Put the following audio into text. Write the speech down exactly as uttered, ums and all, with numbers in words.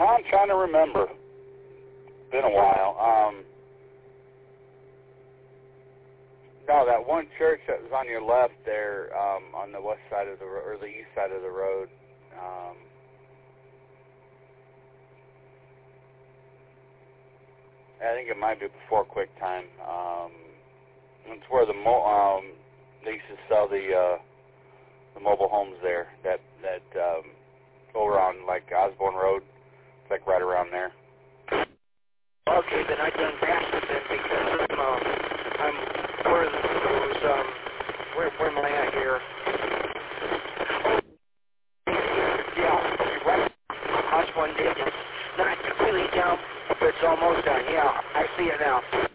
I'm trying to remember. Been a while. Um, no, that one church that was on your left there, um, on the west side of the ro- or the east side of the road. Um, I think it might be before QuickTime. Um, it's where the mo- um, they used to sell the uh, the mobile homes there. That that um, over on like Osborne Road. It's like right around there. Okay, then I done passed it then because I'm, uh, I'm where those, um, where, where am I at here? Yeah, right. Osborne Diggins. Not completely down, but it's almost done. Yeah, I see it now.